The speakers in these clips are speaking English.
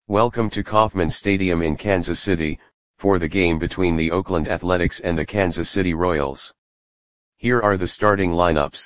Welcome to Kauffman Stadium in Kansas City, for the game between the Oakland Athletics and the Kansas City Royals. Here are the starting lineups.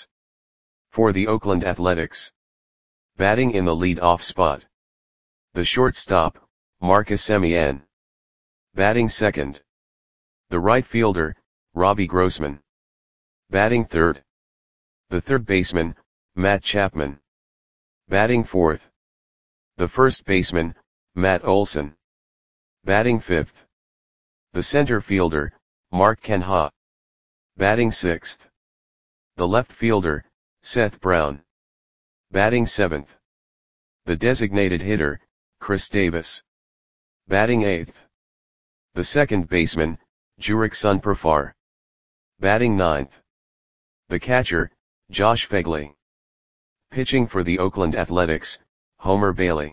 For the Oakland Athletics. Batting in the lead-off spot. The shortstop, Marcus Semien. Batting second. The right fielder, Robbie Grossman. Batting third. The third baseman, Matt Chapman. Batting fourth. The first baseman, Matt Olson. Batting fifth. The center fielder, Mark Canha. Batting sixth. The left fielder, Seth Brown. Batting seventh. The designated hitter, Chris Davis. Batting eighth. The second baseman, Jurickson Profar. Batting ninth. The catcher, Josh Phegley. Pitching for the Oakland Athletics, Homer Bailey.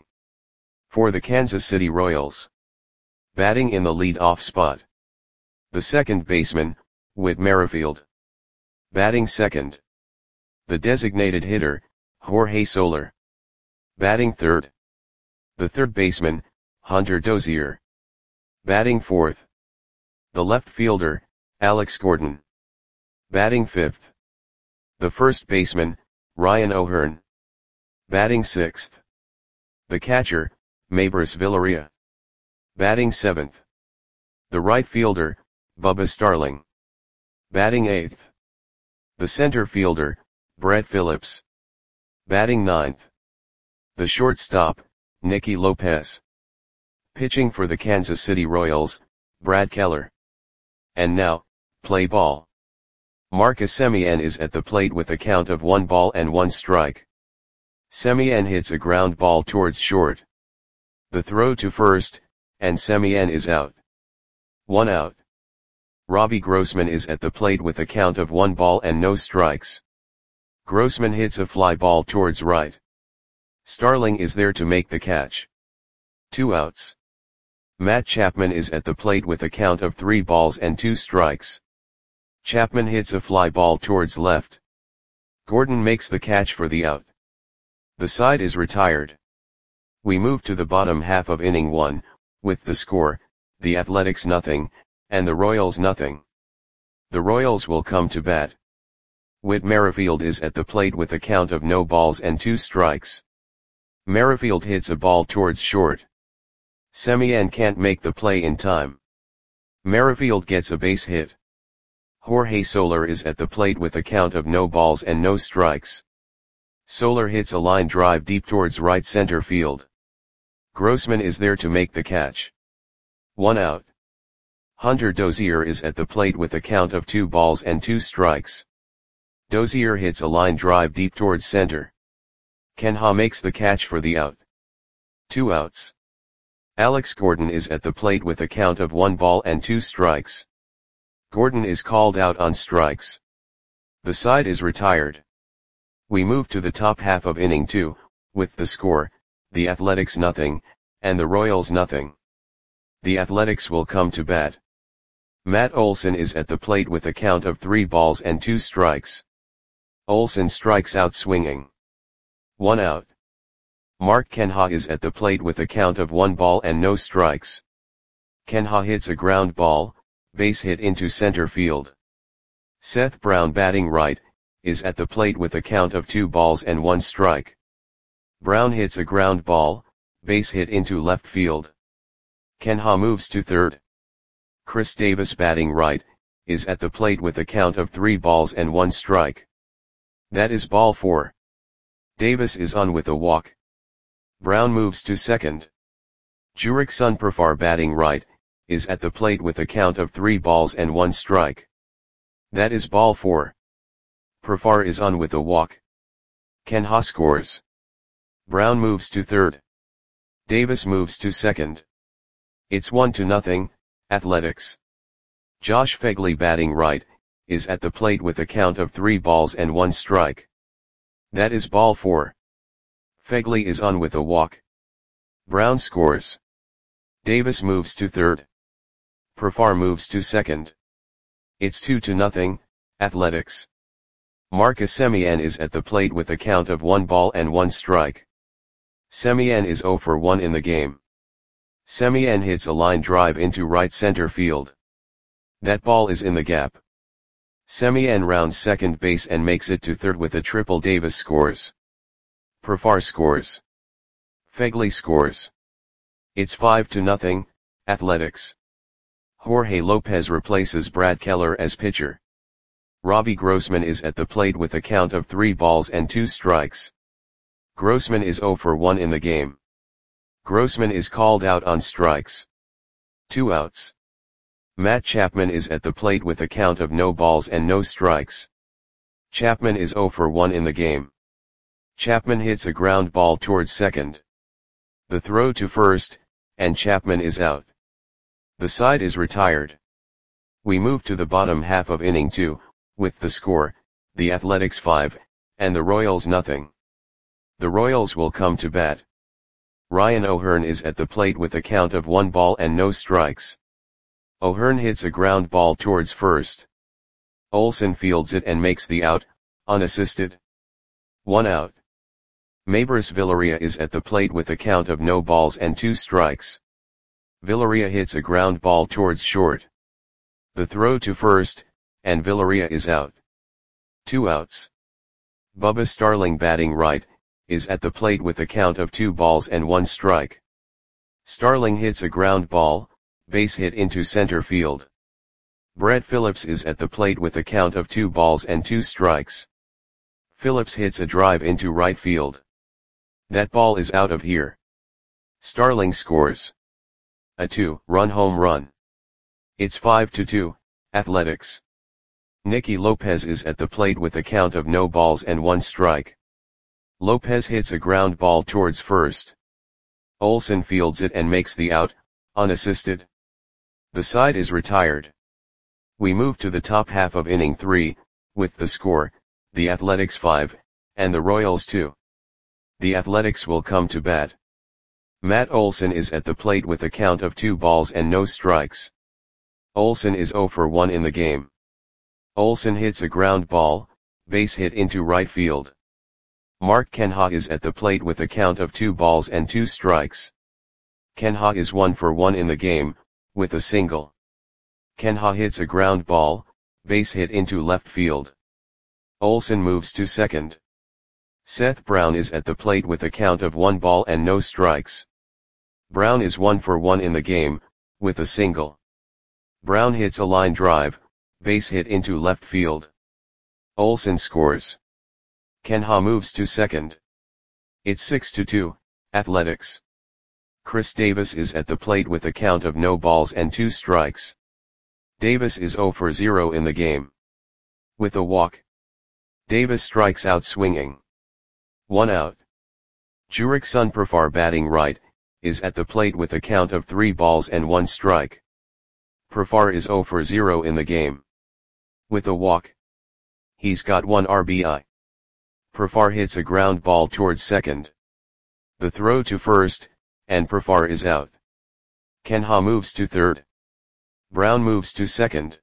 For the Kansas City Royals. Batting in the lead-off spot. The second baseman, Whit Merrifield. Batting second. The designated hitter, Jorge Soler. Batting third. The third baseman, Hunter Dozier. Batting fourth. The left fielder, Alex Gordon. Batting fifth. The first baseman, Ryan O'Hearn. Batting sixth. The catcher, Maybers Villaria. Batting seventh. The right fielder, Bubba Starling. Batting eighth. The center fielder, Brett Phillips. Batting ninth. The shortstop, Nicky Lopez. Pitching for the Kansas City Royals, Brad Keller. And now, play ball. Marcus Semien is at the plate with a count of 1 strike. Semien hits a ground ball towards short. The throw to first, and Semien is out. 1 out. Robbie Grossman is at the plate with a count of 1 strikes. Grossman hits a fly ball towards right. Starling is there to make the catch. 2 outs. Matt Chapman is at the plate with a count of 3 strikes. Chapman hits a fly ball towards left. Gordon makes the catch for the out. The side is retired. We move to the bottom half of inning 1, with the score, the Athletics 0, and the Royals 0. The Royals will come to bat. Whit Merrifield is at the plate with a count of 0 strikes. Merrifield hits a ball towards short. Semien can't make the play in time. Merrifield gets a base hit. Jorge Soler is at the plate with a count of 0 strikes. Soler hits a line drive deep towards right center field. Grossman is there to make the catch. 1 out. Hunter Dozier is at the plate with a count of 2 strikes. Dozier hits a line drive deep towards center. Canha makes the catch for the out. 2 outs. Alex Gordon is at the plate with a count of 1 strikes. Gordon is called out on strikes. The side is retired. We move to the top half of inning 2, with the score, the Athletics 0, and the Royals 0. The Athletics will come to bat. Matt Olson is at the plate with a count of 3 strikes. Olson strikes out swinging. 1 out. Mark Canha is at the plate with a count of 1 strikes. Canha hits a ground ball, base hit into center field. Seth Brown batting right, is at the plate with a count of 2 strike. Brown hits a ground ball, base hit into left field. Canha moves to third. Chris Davis batting right, is at the plate with a count of 3 strike. That is ball 4. Davis is on with a walk. Brown moves to second. Jurickson Profar batting right, is at the plate with a count of 3 strike. That is ball 4. Profar is on with a walk. Canha scores. Brown moves to third. Davis moves to second. It's 1-0, Athletics. Josh Phegley batting right, is at the plate with a count of 3 strike. That is ball 4. Phegley is on with a walk. Brown scores. Davis moves to third. Profar moves to second. It's 2-0, Athletics. Marcus Semien is at the plate with a count of 1 strike. Semien is 0 for 1 in the game. Semien hits a line drive into right center field. That ball is in the gap. Semien rounds second base and makes it to third with a triple. Davis scores. Profar scores. Phegley scores. It's 5-0, Athletics. Jorge Lopez replaces Brad Keller as pitcher. Robbie Grossman is at the plate with a count of 3-2 strikes. Grossman is 0 for 1 in the game. Grossman is called out on strikes. 2 outs. Matt Chapman is at the plate with a count of no balls and no strikes. Chapman is 0 for 1 in the game. Chapman hits a ground ball towards second. The throw to first, and Chapman is out. The side is retired. We move to the bottom half of inning 2, with the score, the Athletics 5, and the Royals nothing. The Royals will come to bat. Ryan O'Hearn is at the plate with a count of 1 ball and no strikes. O'Hearn hits a ground ball towards first. Olson fields it and makes the out, unassisted. 1 out. Maybers Villaria is at the plate with a count of no balls and 2 strikes. Villaria hits a ground ball towards short. The throw to first, and Villaria is out. 2 outs. Bubba Starling batting right, is at the plate with a count of 2 balls and 1 strike. Starling hits a ground ball, base hit into center field. Brett Phillips is at the plate with a count of 2 balls and 2 strikes. Phillips hits a drive into right field. That ball is out of here. Starling scores. A 2-run home run. It's 5-2, Athletics. Nicky Lopez is at the plate with a count of no balls and 1 strike. Lopez hits a ground ball towards first. Olson fields it and makes the out, unassisted. The side is retired. We move to the top half of inning 3, with the score, the Athletics 5, and the Royals 2. The Athletics will come to bat. Matt Olson is at the plate with a count of 2 balls and no strikes. Olson is 0 for 1 in the game. Olson hits a ground ball, base hit into right field. Mark Kenha is at the plate with a count of 2 balls and 2 strikes. Kenha is 1 for 1 in the game, with a single. Kenha hits a ground ball, base hit into left field. Olson moves to second. Seth Brown is at the plate with a count of 1 ball and no strikes. Brown is 1 for 1 in the game, with a single. Brown hits a line drive, base hit into left field. Olson scores. Kenha moves to second. It's 6-2, Athletics. Chris Davis is at the plate with a count of no balls and 2 strikes. Davis is 0 for 0 in the game. With a walk. Davis strikes out swinging. 1 out. Jurickson Profar batting right, is at the plate with a count of 3 balls and 1 strike. Profar is 0 for 0 in the game. With a walk. He's got 1 RBI. Profar hits a ground ball towards second. The throw to first, and Profar is out. Kenha moves to third. Brown moves to second.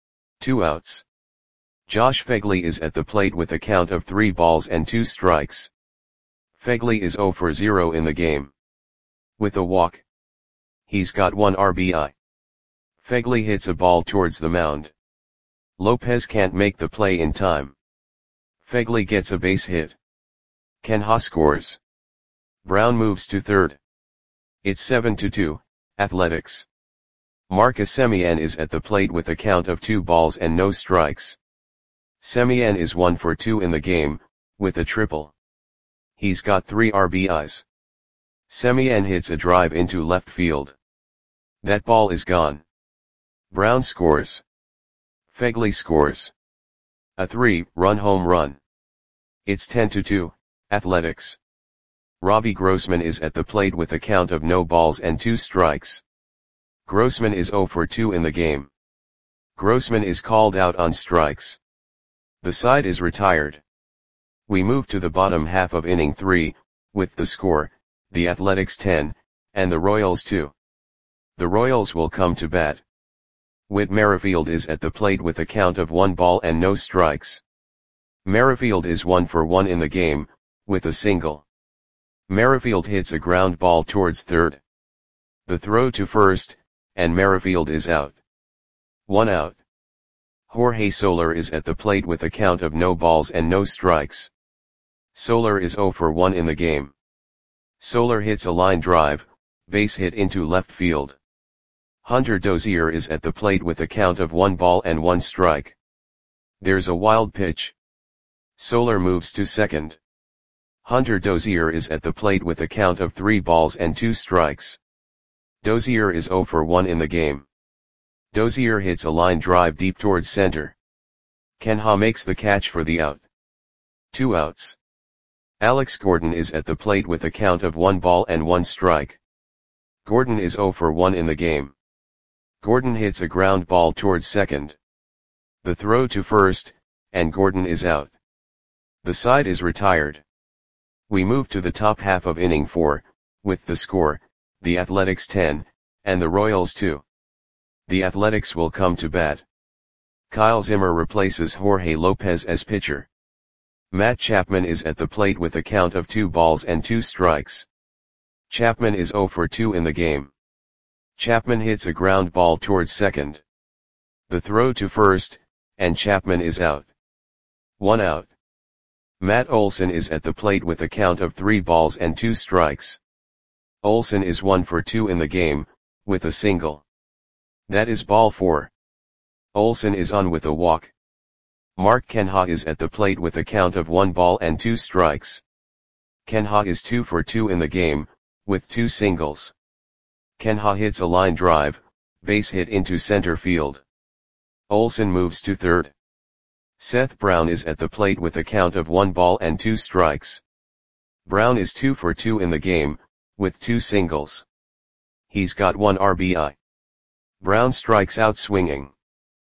2 outs. Josh Phegley is at the plate with a count of 3 balls and 2 strikes. Phegley is 0 for 0 in the game. With a walk. He's got 1 RBI. Phegley hits a ball towards the mound. Lopez can't make the play in time. Phegley gets a base hit. Kenha scores. Brown moves to third. It's 7-2, Athletics. Marcus Semien is at the plate with a count of 2 balls and no strikes. Semien is 1 for 2 in the game, with a triple. He's got 3 RBIs. Semien hits a drive into left field. That ball is gone. Brown scores. Phegley scores. A 3-run home run. It's 10-2, Athletics. Robbie Grossman is at the plate with a count of no balls and 2 strikes. Grossman is 0 for 2 in the game. Grossman is called out on strikes. The side is retired. We move to the bottom half of inning 3, with the score, the Athletics 10, and the Royals 2. The Royals will come to bat. Whit Merrifield is at the plate with a count of 1 ball and no strikes. Merrifield is 1 for 1 in the game, with a single. Merrifield hits a ground ball towards third. The throw to first, and Merrifield is out. 1 out. Jorge Soler is at the plate with a count of no balls and no strikes. Soler is 0 for 1 in the game. Soler hits a line drive, base hit into left field. Hunter Dozier is at the plate with a count of 1 ball and 1 strike. There's a wild pitch. Soler moves to second. Hunter Dozier is at the plate with a count of 3 balls and 2 strikes. Dozier is 0 for 1 in the game. Dozier hits a line drive deep towards center. Kenha makes the catch for the out. 2 outs. Alex Gordon is at the plate with a count of 1 ball and 1 strike. Gordon is 0 for 1 in the game. Gordon hits a ground ball towards second. The throw to first, and Gordon is out. The side is retired. We move to the top half of inning 4, with the score, the Athletics 10, and the Royals 2. The Athletics will come to bat. Kyle Zimmer replaces Jorge Lopez as pitcher. Matt Chapman is at the plate with a count of 2 balls and 2 strikes. Chapman is 0 for 2 in the game. Chapman hits a ground ball towards second. The throw to first, and Chapman is out. 1 out. Matt Olson is at the plate with a count of 3 balls and 2 strikes. Olson is 1 for 2 in the game, with a single. That is ball 4. Olson is on with a walk. Mark Kenha is at the plate with a count of 1 ball and 2 strikes. Kenha is 2 for 2 in the game, with 2 singles. Kenha hits a line drive, base hit into center field. Olson moves to third. Seth Brown is at the plate with a count of 1 ball and 2 strikes. Brown is 2 for 2 in the game, with 2 singles. He's got 1 RBI. Brown strikes out swinging.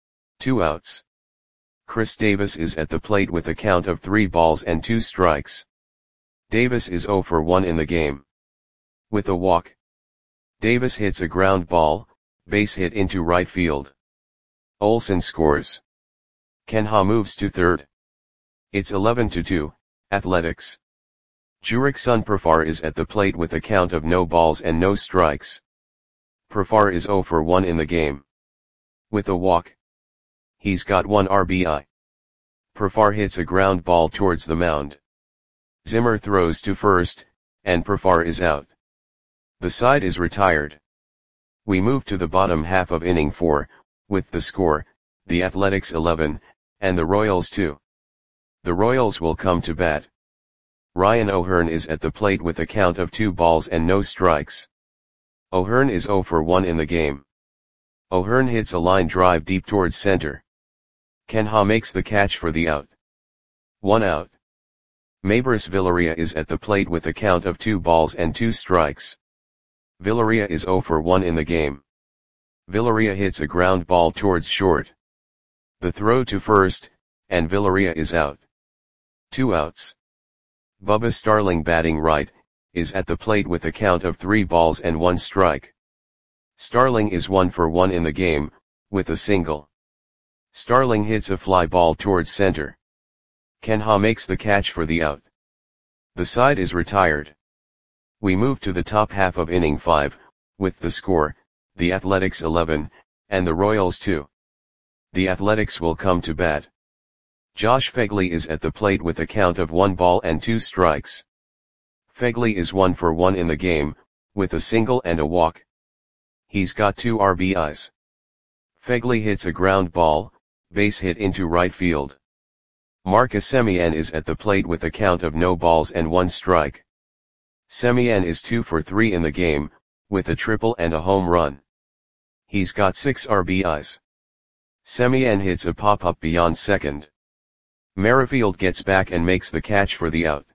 2 outs. Chris Davis is at the plate with a count of 3 balls and 2 strikes. Davis is 0 for 1 in the game. With a walk. Davis hits a ground ball, base hit into right field. Olson scores. Kenha moves to third. It's 11-2, Athletics. Jurickson Profar is at the plate with a count of no balls and no strikes. Profar is 0 for 1 in the game. With a walk. He's got 1 RBI. Profar hits a ground ball towards the mound. Zimmer throws to first, and Profar is out. The side is retired. We move to the bottom half of inning 4, with the score, the Athletics 11, and the Royals 2. The Royals will come to bat. Ryan O'Hearn is at the plate with a count of 2 balls and no strikes. O'Hearn is 0 for 1 in the game. O'Hearn hits a line drive deep towards center. Kenha makes the catch for the out. 1 out. Maybris Villaria is at the plate with a count of 2 balls and 2 strikes. Villaria is 0 for 1 in the game. Villaria hits a ground ball towards short. The throw to first, and Villaria is out. 2 outs. Bubba Starling batting right, is at the plate with a count of 3 balls and 1 strike. Starling is 1 for 1 in the game, with a single. Starling hits a fly ball towards center. Kenha makes the catch for the out. The side is retired. We move to the top half of inning 5, with the score, the Athletics 11, and the Royals 2. The Athletics will come to bat. Josh Phegley is at the plate with a count of 1 ball and 2 strikes. Phegley is 1 for 1 in the game, with a single and a walk. He's got 2 RBIs. Phegley hits a ground ball, base hit into right field. Marcus Semien is at the plate with a count of no balls and 1 strike. Semien is 2 for 3 in the game, with a triple and a home run. He's got 6 RBIs. Semien hits a pop-up beyond second. Merrifield gets back and makes the catch for the out.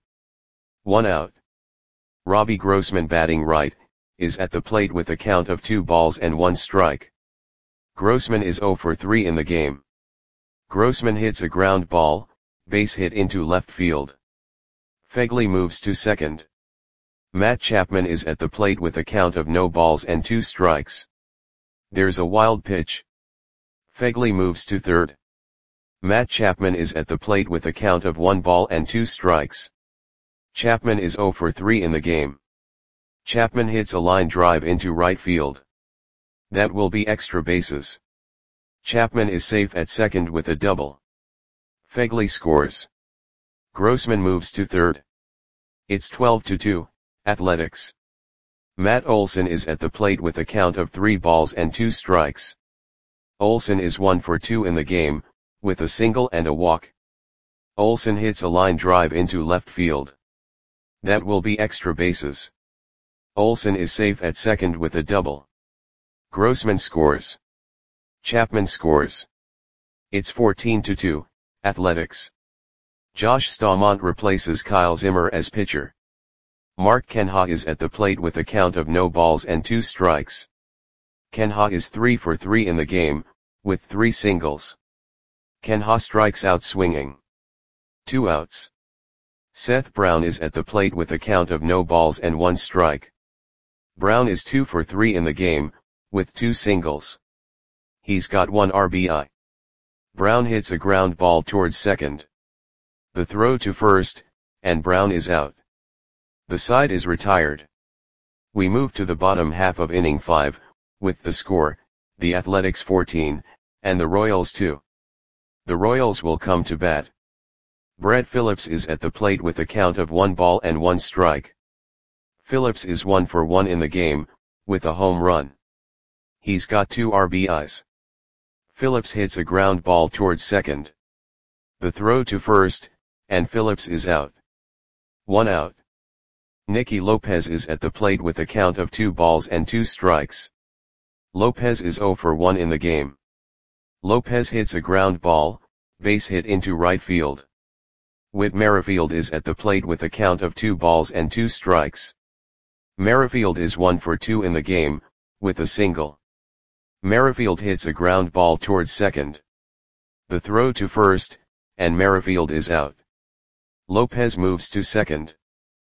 1 out. Robbie Grossman batting right, is at the plate with a count of 2 balls and 1 strike. Grossman is 0 for 3 in the game. Grossman hits a ground ball, base hit into left field. Phegley moves to second. Matt Chapman is at the plate with a count of no balls and 2 strikes. There's a wild pitch. Phegley moves to third. Matt Chapman is at the plate with a count of 1 ball and 2 strikes. Chapman is 0 for 3 in the game. Chapman hits a line drive into right field. That will be extra bases. Chapman is safe at second with a double. Phegley scores. Grossman moves to third. It's 12-2, Athletics. Matt Olson is at the plate with a count of 3 balls and 2 strikes. Olson is 1 for 2 in the game, with a single and a walk. Olson hits a line drive into left field. That will be extra bases. Olson is safe at second with a double. Grossman scores. Chapman scores. It's 14-2, Athletics. Josh Staumont replaces Kyle Zimmer as pitcher. Mark Canha is at the plate with a count of no balls and 2 strikes. Canha is 3 for 3 in the game, with 3 singles. Canha strikes out swinging. 2 outs. Seth Brown is at the plate with a count of no balls and 1 strike. Brown is 2 for 3 in the game, with 2 singles. He's got 1 RBI. Brown hits a ground ball towards second. The throw to first, and Brown is out. The side is retired. We move to the bottom half of inning 5, with the score, the Athletics 14, and the Royals 2. The Royals will come to bat. Brett Phillips is at the plate with a count of 1 ball and 1 strike. Phillips is 1 for 1 in the game, with a home run. He's got 2 RBIs. Phillips hits a ground ball towards second. The throw to first, and Phillips is out. 1 out. Nicky Lopez is at the plate with a count of 2 balls and 2 strikes. Lopez is 0 for 1 in the game. Lopez hits a ground ball, base hit into right field. Whit Merrifield is at the plate with a count of 2 balls and 2 strikes. Merrifield is 1 for 2 in the game, with a single. Merrifield hits a ground ball towards second. The throw to first, and Merrifield is out. Lopez moves to second.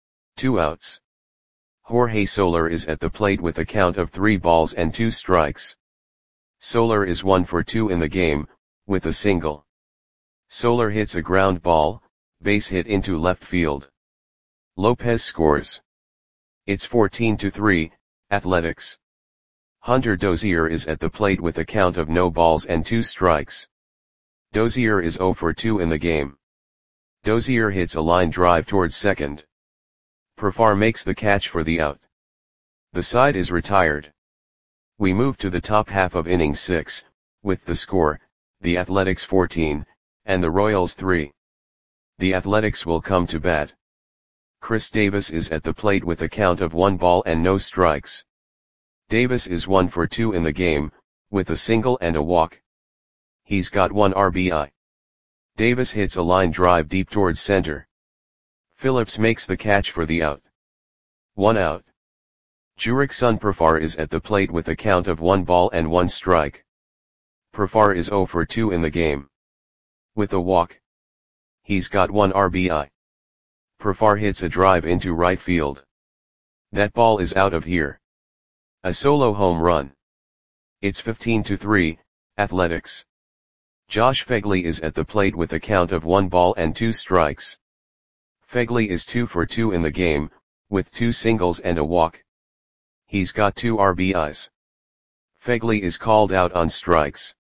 2 outs. Jorge Soler is at the plate with a count of 3 balls and 2 strikes. Soler is 1 for 2 in the game, with a single. Soler hits a ground ball, base hit into left field. Lopez scores. It's 14-3, Athletics. Hunter Dozier is at the plate with a count of no balls and 2 strikes. Dozier is 0 for 2 in the game. Dozier hits a line drive towards second. Profar makes the catch for the out. The side is retired. We move to the top half of inning 6, with the score, the Athletics 14, and the Royals 3. The Athletics will come to bat. Chris Davis is at the plate with a count of 1 ball and no strikes. Davis is 1 for 2 in the game, with a single and a walk. He's got 1 RBI. Davis hits a line drive deep towards center. Phillips makes the catch for the out. 1 out. Jurickson Profar is at the plate with a count of 1 ball and 1 strike. Profar is 0 for 2 in the game. With a walk. He's got 1 RBI. Profar hits a drive into right field. That ball is out of here. A solo home run. It's 15-3, Athletics. Josh Phegley is at the plate with a count of 1 ball and 2 strikes. Phegley is 2 for 2 in the game, with 2 singles and a walk. He's got 2 RBIs. Phegley is called out on strikes.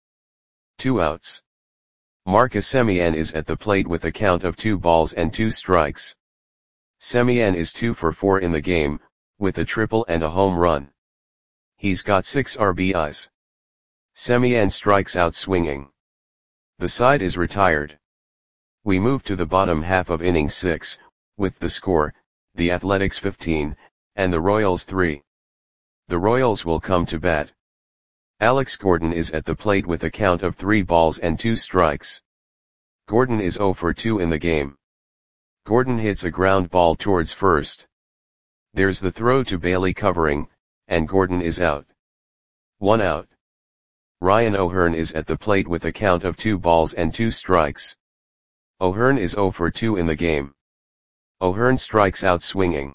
2 outs. Marcus Semien is at the plate with a count of 2 balls and 2 strikes. Semien is 2 for 4 in the game, with a triple and a home run. He's got 6 RBIs. Semien strikes out swinging. The side is retired. We move to the bottom half of inning 6, with the score, the Athletics 15, and the Royals 3. The Royals will come to bat. Alex Gordon is at the plate with a count of 3 balls and 2 strikes. Gordon is 0 for 2 in the game. Gordon hits a ground ball towards first. There's the throw to Bailey covering, and Gordon is out. 1 out. Ryan O'Hearn is at the plate with a count of 2 balls and 2 strikes. O'Hearn is 0 for 2 in the game. O'Hearn strikes out swinging.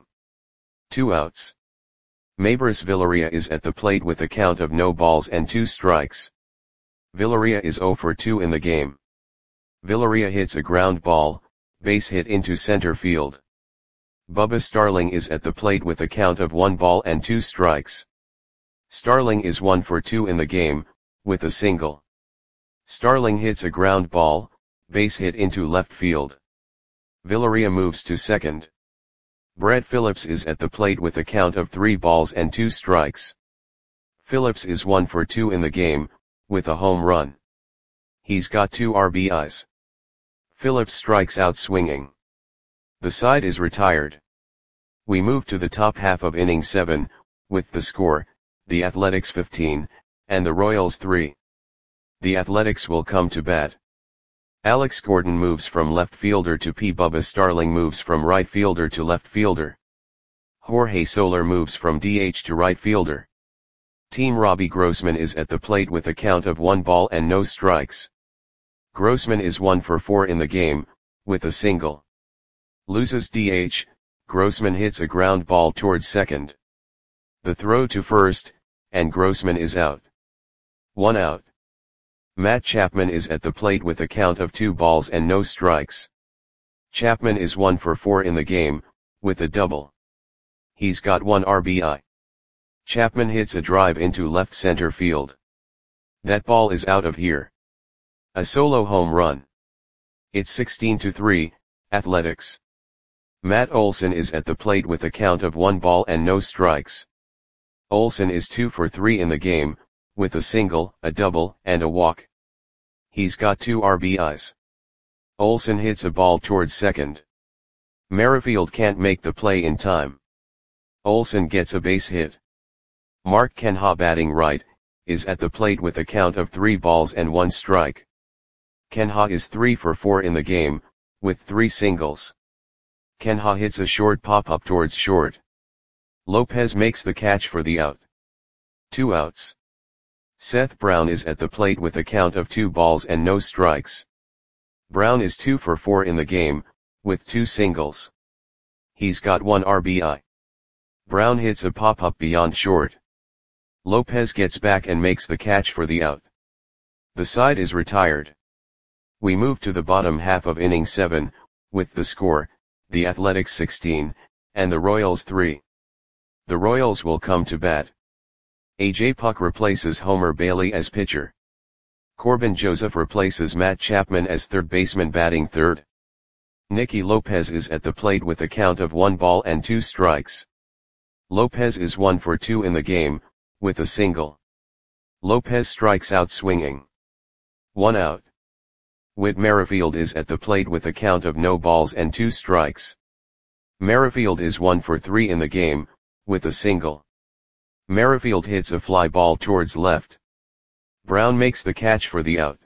2 outs. Maybers Villaria is at the plate with a count of no balls and 2 strikes. Villaria is 0 for 2 in the game. Villaria hits a ground ball, base hit into center field. Bubba Starling is at the plate with a count of 1 ball and 2 strikes. Starling is 1 for 2 in the game, with a single. Starling hits a ground ball, base hit into left field. Villaria moves to second. Brett Phillips is at the plate with a count of 3 balls and 2 strikes. Phillips is 1 for 2 in the game, with a home run. He's got 2 RBIs. Phillips strikes out swinging. The side is retired. We move to the top half of inning 7, with the score, the Athletics 15, and the Royals 3. The Athletics will come to bat. Alex Gordon moves from left fielder to P. Bubba Starling moves from right fielder to left fielder. Jorge Soler moves from DH to right fielder. Team Robbie Grossman is at the plate with a count of 1 ball and no strikes. Grossman is 1 for 4 in the game, with a single. Loses DH, Grossman hits a ground ball towards second. The throw to first, and Grossman is out. 1 out. Matt Chapman is at the plate with a count of 2 balls and no strikes. Chapman is 1 for 4 in the game, with a double. He's got 1 RBI. Chapman hits a drive into left center field. That ball is out of here. A solo home run. It's 16-3, Athletics. Matt Olson is at the plate with a count of 1 ball and no strikes. Olson is 2 for 3 in the game, with a single, a double, and a walk. He's got 2 RBIs. Olson hits a ball towards second. Merrifield can't make the play in time. Olson gets a base hit. Mark Kenha, batting right, is at the plate with a count of 3 balls and 1 strike. Kenha is 3 for 4 in the game, with 3 singles. Kenha hits a short pop-up towards short. Lopez makes the catch for the out. 2 outs. Seth Brown is at the plate with a count of 2 balls and no strikes. Brown is 2 for 4 in the game, with 2 singles. He's got 1 RBI. Brown hits a pop-up beyond short. Lopez gets back and makes the catch for the out. The side is retired. We move to the bottom half of inning 7, with the score, the Athletics 16, and the Royals 3. The Royals will come to bat. A.J. Puck replaces Homer Bailey as pitcher. Corbin Joseph replaces Matt Chapman as third baseman batting third. Nicky Lopez is at the plate with a count of 1 ball and 2 strikes. Lopez is 1 for 2 in the game, with a single. Lopez strikes out swinging. 1 out. Whit Merrifield is at the plate with a count of no balls and 2 strikes. Merrifield is 1 for 3 in the game, with a single. Merrifield hits a fly ball towards left. Brown makes the catch for the out.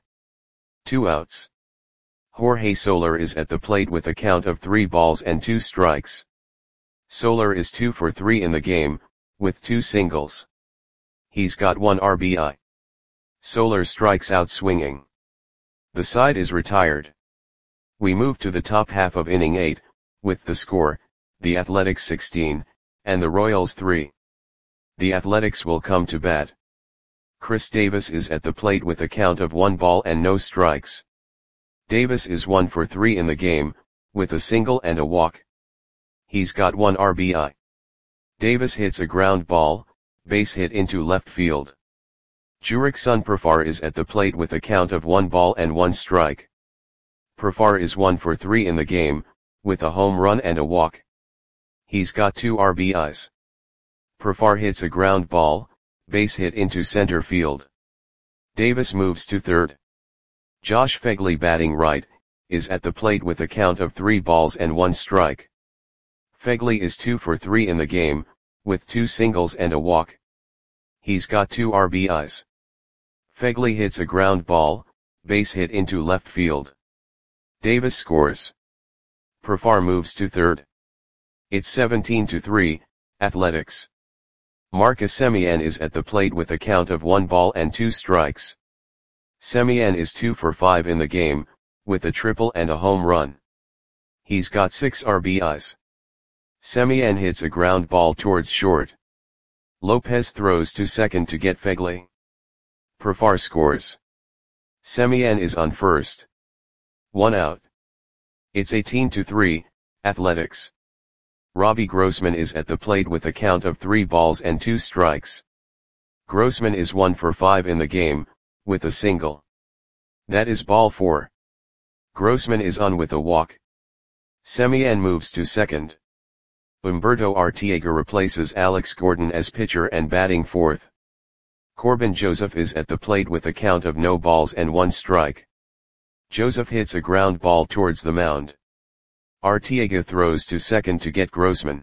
2 outs. Jorge Soler is at the plate with a count of 3 balls and 2 strikes. Soler is 2 for 3 in the game, with 2 singles. He's got 1 RBI. Soler strikes out swinging. The side is retired. We move to the top half of inning 8, with the score, the Athletics 16, and the Royals 3. The Athletics will come to bat. Chris Davis is at the plate with a count of 1 ball and no strikes. Davis is 1 for 3 in the game, with a single and a walk. He's got 1 RBI. Davis hits a ground ball, base hit into left field. Jurickson Profar is at the plate with a count of 1 ball and 1 strike. Profar is 1 for 3 in the game, with a home run and a walk. He's got 2 RBIs. Profar hits a ground ball, base hit into center field. Davis moves to third. Josh Phegley, batting right, is at the plate with a count of 3 balls and 1 strike. Phegley is 2 for 3 in the game, with 2 singles and a walk. He's got 2 RBIs. Phegley hits a ground ball, base hit into left field. Davis scores. Profar moves to third. It's 17-3, Athletics. Marcus Semien is at the plate with a count of 1 ball and 2 strikes. Semien is 2 for 5 in the game, with a triple and a home run. He's got 6 RBIs. Semien hits a ground ball towards short. Lopez throws to second to get Phegley. Profar scores. Semien is on first. 1 out. It's 18-3, Athletics. Robbie Grossman is at the plate with a count of 3 balls and 2 strikes. Grossman is 1 for 5 in the game, with a single. That is ball 4. Grossman is on with a walk. Semien moves to second. Humberto Arteaga replaces Alex Gordon as pitcher and batting fourth. Corbin Joseph is at the plate with a count of no balls and 1 strike. Joseph hits a ground ball towards the mound. Arteaga throws to second to get Grossman.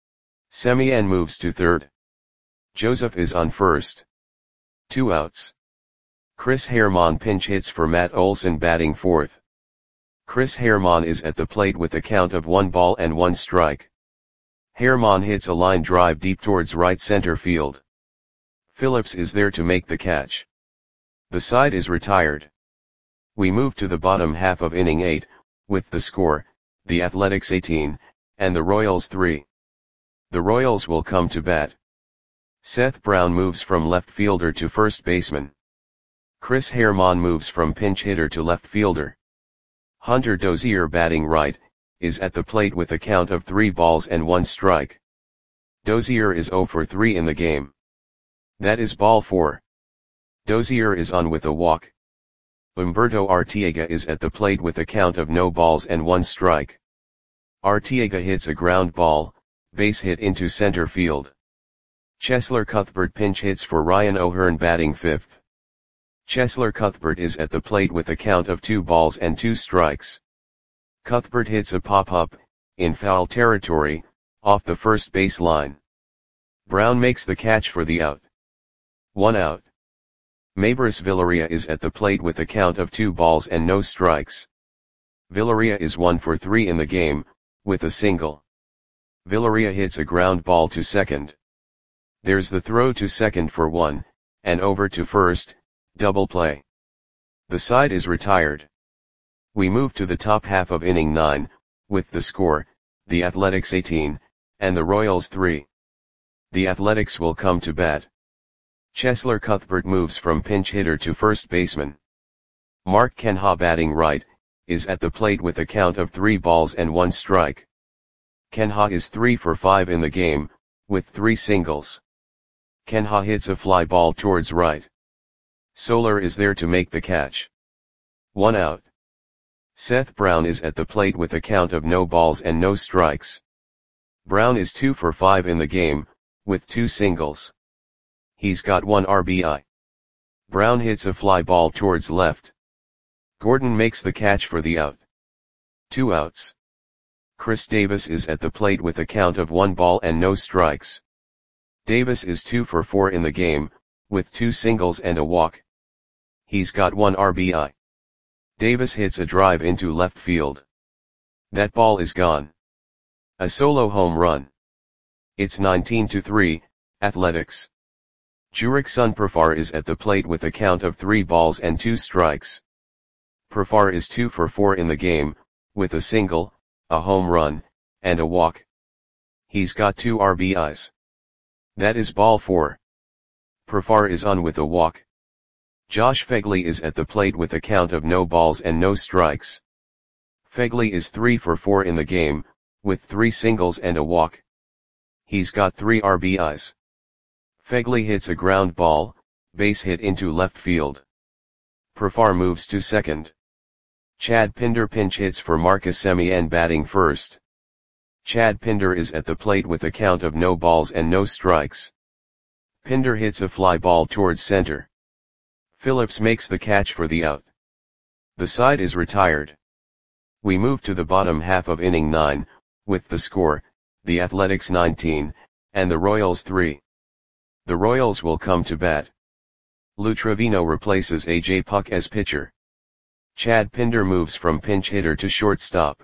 Semien moves to third. Joseph is on first. 2 outs. Chris Herrmann pinch hits for Matt Olson batting fourth. Chris Herrmann is at the plate with a count of 1 ball and 1 strike. Herrmann hits a line drive deep towards right center field. Phillips is there to make the catch. The side is retired. We move to the bottom half of inning 8, with the score, the Athletics 18, and the Royals 3. The Royals will come to bat. Seth Brown moves from left fielder to first baseman. Chris Herrmann moves from pinch hitter to left fielder. Hunter Dozier batting right, is at the plate with a count of 3 balls and 1 strike. Dozier is 0 for 3 in the game. That is ball 4. Dozier is on with a walk. Humberto Arteaga is at the plate with a count of no balls and 1 strike. Arteaga hits a ground ball, base hit into center field. Cheslor Cuthbert pinch hits for Ryan O'Hearn batting fifth. Cheslor Cuthbert is at the plate with a count of 2 balls and 2 strikes. Cuthbert hits a pop-up, in foul territory, off the first base line. Brown makes the catch for the out. 1 out. Maybris Villaria is at the plate with a count of 2 balls and no strikes. Villaria is 1 for 3 in the game, with a single. Villaria hits a ground ball to second. There's the throw to second for 1, and over to first, double play. The side is retired. We move to the top half of inning 9, with the score, the Athletics 18, and the Royals 3. The Athletics will come to bat. Cheslor Cuthbert moves from pinch hitter to first baseman. Mark Kenha batting right, is at the plate with a count of 3 balls and 1 strike. Kenha is 3 for 5 in the game, with 3 singles. Kenha hits a fly ball towards right. Soler is there to make the catch. 1 out. Seth Brown is at the plate with a count of no balls and no strikes. Brown is 2 for 5 in the game, with 2 singles. He's got 1 RBI. Brown hits a fly ball towards left. Gordon makes the catch for the out. 2 outs. Chris Davis is at the plate with a count of 1 ball and no strikes. Davis is 2 for 4 in the game, with 2 singles and a walk. He's got 1 RBI. Davis hits a drive into left field. That ball is gone. A solo home run. It's 19-3, Athletics. Jurickson Profar is at the plate with a count of 3 balls and 2 strikes. Profar is 2 for 4 in the game, with a single, a home run, and a walk. He's got 2 RBIs. That is ball 4. Profar is on with a walk. Josh Phegley is at the plate with a count of no balls and no strikes. Phegley is 3 for 4 in the game, with 3 singles and a walk. He's got 3 RBIs. Phegley hits a ground ball, base hit into left field. Profar moves to second. Chad Pinder pinch hits for Marcus Semien batting first. Chad Pinder is at the plate with a count of no balls and no strikes. Pinder hits a fly ball towards center. Phillips makes the catch for the out. The side is retired. We move to the bottom half of inning 9, with the score, the Athletics 19, and the Royals 3. The Royals will come to bat. Lou Trevino replaces A.J. Puck as pitcher. Chad Pinder moves from pinch hitter to shortstop.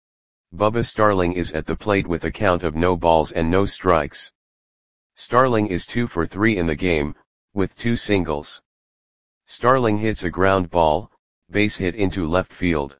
Bubba Starling is at the plate with a count of no balls and no strikes. Starling is 2 for 3 in the game, with 2 singles. Starling hits a ground ball, base hit into left field.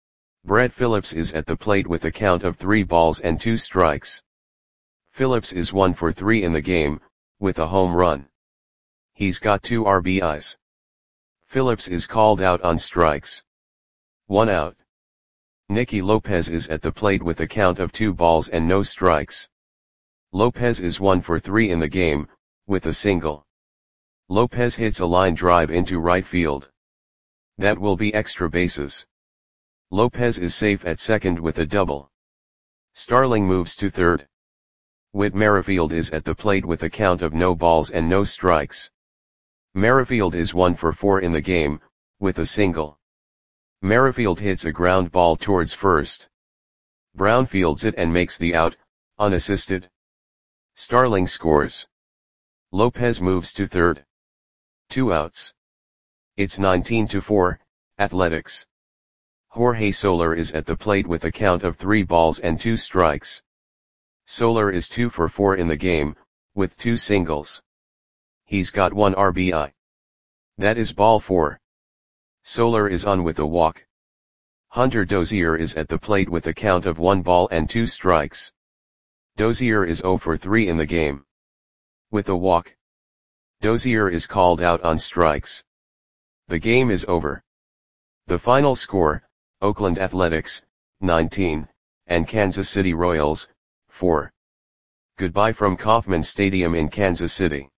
Brett Phillips is at the plate with a count of 3 balls and 2 strikes. Phillips is 1 for 3 in the game, with a home run. He's got 2 RBIs. Phillips is called out on strikes. 1 out. Nicky Lopez is at the plate with a count of 2 balls and no strikes. Lopez is 1 for 3 in the game, with a single. Lopez hits a line drive into right field. That will be extra bases. Lopez is safe at second with a double. Starling moves to third. Whit Merrifield is at the plate with a count of no balls and no strikes. Merrifield is 1 for 4 in the game, with a single. Merrifield hits a ground ball towards first. Brown fields it and makes the out, unassisted. Starling scores. Lopez moves to third. 2 outs. It's 19-4, Athletics. Jorge Soler is at the plate with a count of 3 balls and 2 strikes. Soler is 2 for 4 in the game, with 2 singles. He's got 1 RBI. That is ball 4. Soler is on with a walk. Hunter Dozier is at the plate with a count of 1 ball and 2 strikes. Dozier is 0 for 3 in the game. With a walk. Dozier is called out on strikes. The game is over. The final score, Oakland Athletics, 19, and Kansas City Royals, 4. Goodbye from Kauffman Stadium in Kansas City.